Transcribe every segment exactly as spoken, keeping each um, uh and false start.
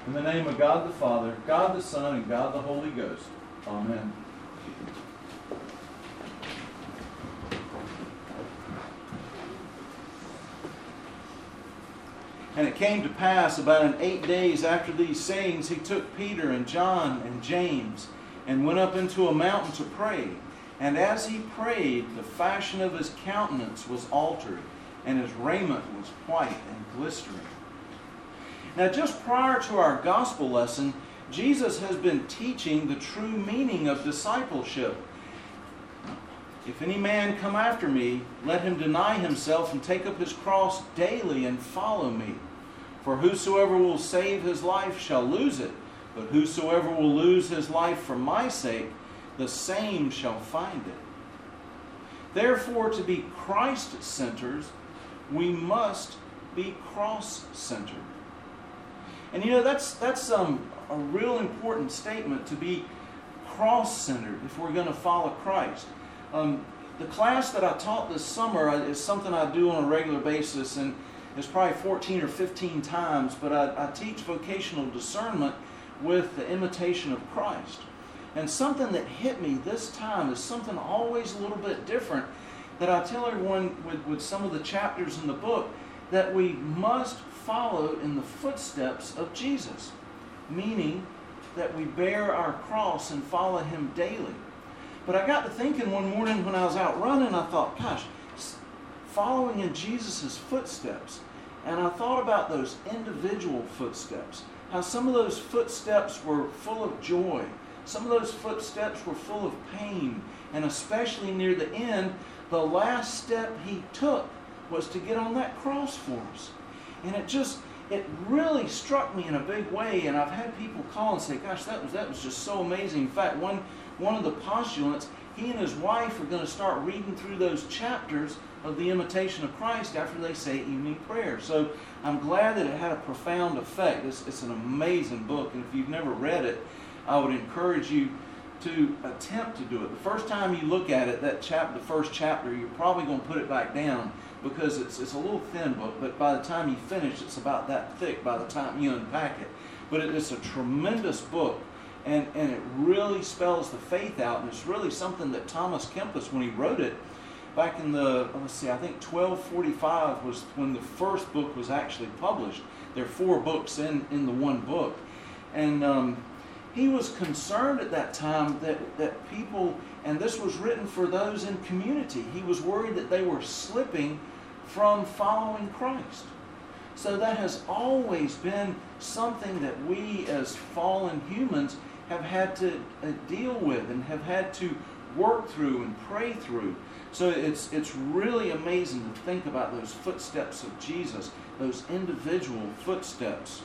In the name of God the Father, God the Son, and God the Holy Ghost. Amen. And it came to pass about in eight days after these sayings, he took Peter and John and James and went up into a mountain to pray. And as he prayed, the fashion of his countenance was altered, and his raiment was white and glistering. Now, just prior to our gospel lesson, Jesus has been teaching the true meaning of discipleship. If any man come after me, let him deny himself and take up his cross daily and follow me. For whosoever will save his life shall lose it, but whosoever will lose his life for my sake, the same shall find it. Therefore, to be Christ-centered, we must be cross-centered. And you know, that's that's um, a real important statement, to be cross-centered if we're going to follow Christ. Um, the class that I taught this summer is something I do on a regular basis, and it's probably fourteen or fifteen times, but I, I teach vocational discernment with the imitation of Christ. And something that hit me this time is something always a little bit different that I tell everyone with, with some of the chapters in the book, that we must follow in the footsteps of Jesus, meaning that we bear our cross and follow him daily. But I got to thinking one morning when I was out running, I thought, gosh, following in Jesus' footsteps. And I thought about those individual footsteps, how some of those footsteps were full of joy. Some of those footsteps were full of pain. And especially near the end, the last step he took was to get on that cross for us. And it just, it really struck me in a big way. And I've had people call and say, gosh, that was that was just so amazing. In fact, one, one of the postulants, he and his wife are going to start reading through those chapters of the Imitation of Christ after they say evening prayer. So I'm glad that it had a profound effect. It's, it's an amazing book. And if you've never read it, I would encourage you to attempt to do it. The first time you look at it, that chapter, the first chapter, you're probably going to put it back down because it's it's a little thin book, but by the time you finish, it's about that thick by the time you unpack it. But it, it's a tremendous book, and, and it really spells the faith out, and it's really something that Thomas Kempis, when he wrote it, back in the, let's see, I think twelve forty-five was when the first book was actually published. There are four books in, in the one book. And um, he was concerned at that time that, that people, and this was written for those in community, he was worried that they were slipping from following Christ. So that has always been something that we as fallen humans have had to uh, deal with and have had to work through and pray through. So it's it's really amazing to think about those footsteps of Jesus, those individual footsteps.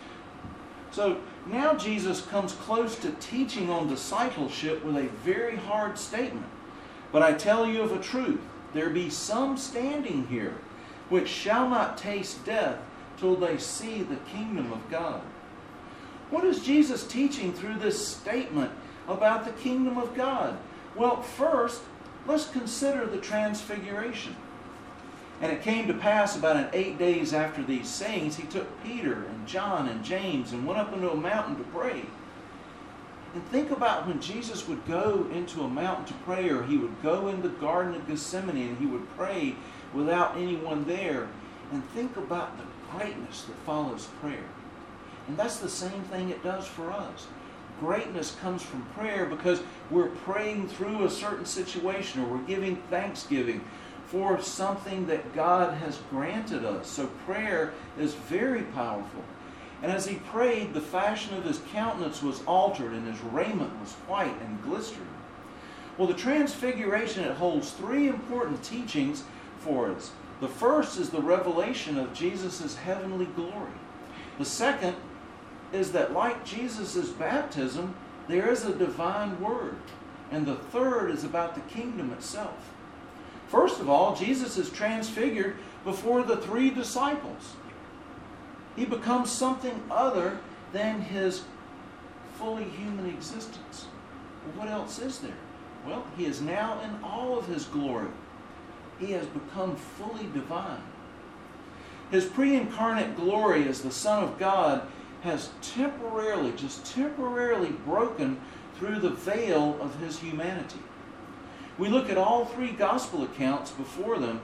So now Jesus comes close to teaching on discipleship with a very hard statement. But I tell you of a truth, there be some standing here which shall not taste death till they see the kingdom of God. What is Jesus teaching through this statement about the kingdom of God? Well, first, let's consider the transfiguration. And it came to pass about in eight days after these sayings, he took Peter and John and James and went up into a mountain to pray. And think about when Jesus would go into a mountain to pray, or he would go in the Garden of Gethsemane and he would pray without anyone there. And think about the greatness that follows prayer. And that's the same thing it does for us. Greatness comes from prayer because we're praying through a certain situation, or we're giving thanksgiving for something that God has granted us. So prayer is very powerful. And as he prayed, the fashion of his countenance was altered, and his raiment was white and glistering. Well, the transfiguration, it holds three important teachings for us. The first is the revelation of Jesus' heavenly glory. The second is that, like Jesus' baptism, there is a divine word. And the third is about the kingdom itself. First of all, Jesus is transfigured before the three disciples. He becomes something other than his fully human existence. Well, what else is there? Well, he is now in all of his glory. He has become fully divine. His pre-incarnate glory as the Son of God has temporarily, just temporarily broken through the veil of his humanity. We look at all three gospel accounts before them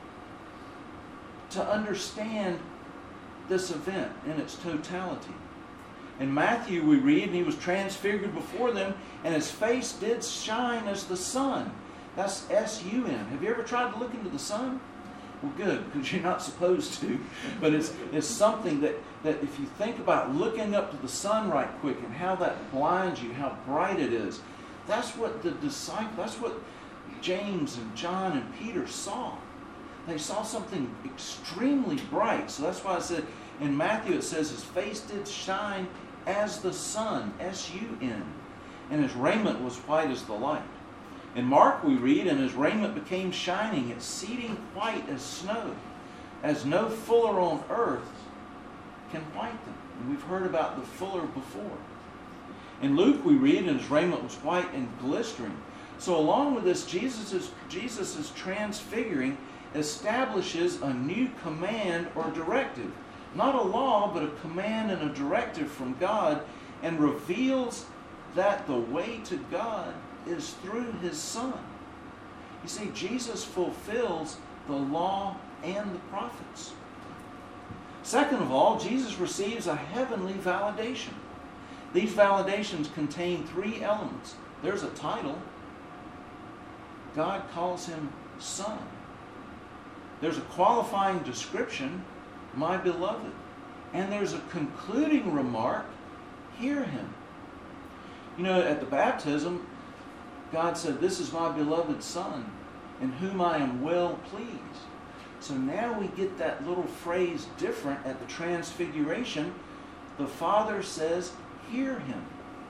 to understand this event in its totality. In Matthew we read, and he was transfigured before them, and his face did shine as the sun. That's S U N. Have you ever tried to look into the sun? Well, good, because you're not supposed to. But it's it's something that, that if you think about looking up to the sun right quick and how that blinds you, how bright it is, that's what the disciples, that's what James and John and Peter saw. They saw something extremely bright. So that's why I said in Matthew it says his face did shine as the sun, S U N, and his raiment was white as the light. In Mark we read, and his raiment became shining, exceeding white as snow, as no fuller on earth can white them. And we've heard about the fuller before. In Luke we read, and his raiment was white and glistering. So along with this, Jesus is, Jesus is transfiguring establishes a new command or directive. Not a law, but a command and a directive from God, and reveals that the way to God is through his Son. You see, Jesus fulfills the law and the prophets. Second of all, Jesus receives a heavenly validation. These validations contain three elements. There's a title. God calls him Son. There's a qualifying description, my beloved. And there's a concluding remark, hear him. You know, at the baptism, God said, this is my beloved Son, in whom I am well pleased. So now we get that little phrase different at the transfiguration. The Father says, hear him.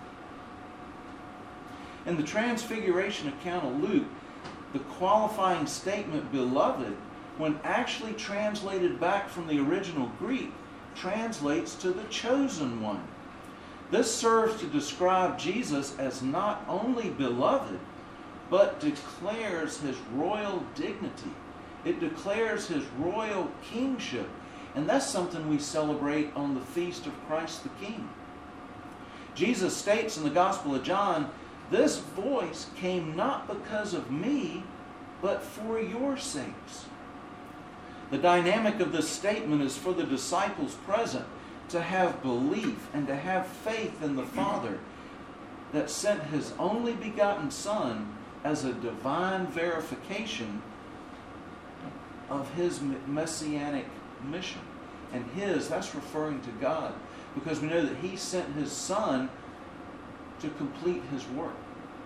In the transfiguration account of Luke, the qualifying statement, beloved, when actually translated back from the original Greek, translates to the chosen one. This serves to describe Jesus as not only beloved, but declares his royal dignity. It declares his royal kingship. And that's something we celebrate on the feast of Christ the King. Jesus states in the Gospel of John, this voice came not because of me, but for your sakes. The dynamic of this statement is for the disciples present to have belief and to have faith in the Father that sent his only begotten Son as a divine verification of his messianic mission. And his, that's referring to God, because we know that he sent his Son to complete his work.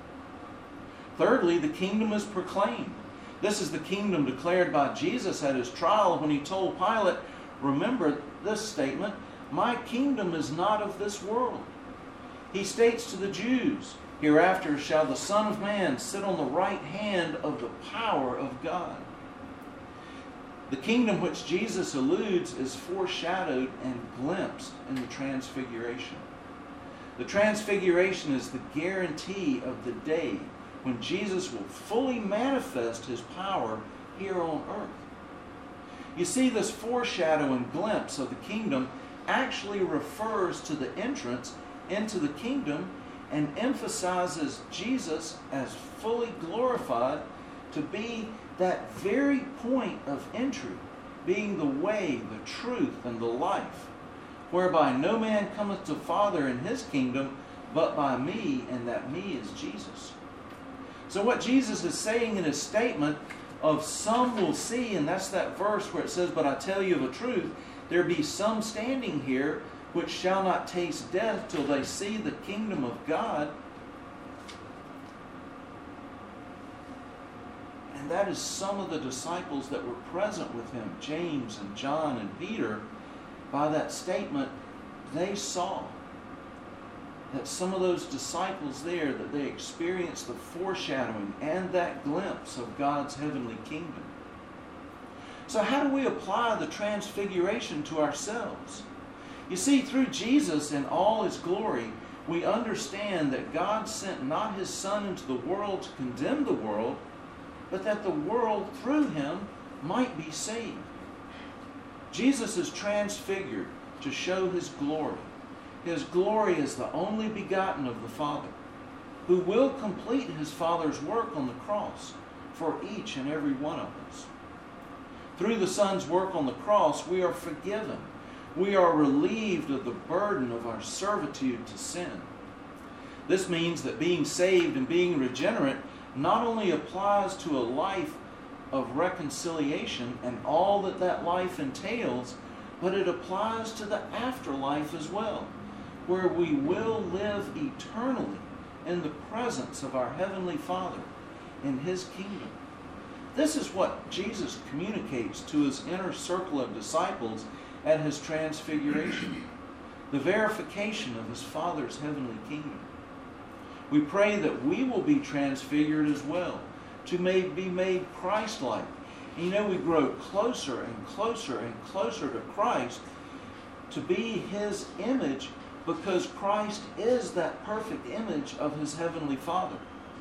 Thirdly, the kingdom is proclaimed. This is the kingdom declared by Jesus at his trial when he told Pilate, remember this statement, my kingdom is not of this world. He states to the Jews, hereafter shall the Son of Man sit on the right hand of the power of God. The kingdom which Jesus alludes is foreshadowed and glimpsed in the transfiguration. The transfiguration is the guarantee of the day when Jesus will fully manifest his power here on earth. You see, this foreshadow and glimpse of the kingdom actually refers to the entrance into the kingdom and emphasizes Jesus as fully glorified to be that very point of entry, being the way, the truth, and the life, whereby no man cometh to Father in his kingdom but by me, and that me is Jesus. So what Jesus is saying in his statement of some will see, and that's that verse where it says, but I tell you of a truth, there be some standing here which shall not taste death till they see the kingdom of God. And that is some of the disciples that were present with him, James and John and Peter. By that statement, they saw that some of those disciples there, that they experienced the foreshadowing and that glimpse of God's heavenly kingdom. So how do we apply the transfiguration to ourselves? You see, through Jesus in all his glory, we understand that God sent not his Son into the world to condemn the world, but that the world through him might be saved. Jesus is transfigured to show his glory. His glory is the only begotten of the Father, who will complete His Father's work on the cross for each and every one of us. Through the Son's work on the cross, we are forgiven. We are relieved of the burden of our servitude to sin. This means that being saved and being regenerate not only applies to a life of reconciliation and all that that life entails, but it applies to the afterlife as well, where we will live eternally in the presence of our Heavenly Father in His kingdom. This is what Jesus communicates to His inner circle of disciples at His transfiguration, the verification of His Father's heavenly kingdom. We pray that we will be transfigured as well, to may be made Christ-like. And you know, we grow closer and closer and closer to Christ to be His image, because Christ is that perfect image of His Heavenly Father.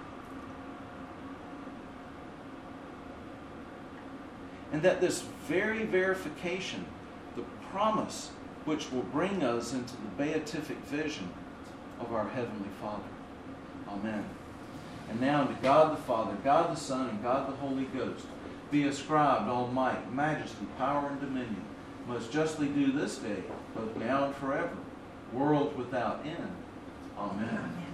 And that this very verification, the promise which will bring us into the beatific vision of our Heavenly Father. Amen. And now to God the Father, God the Son, and God the Holy Ghost be ascribed all might, majesty, power, and dominion, most justly due this day, both now and forever, world without end. Amen.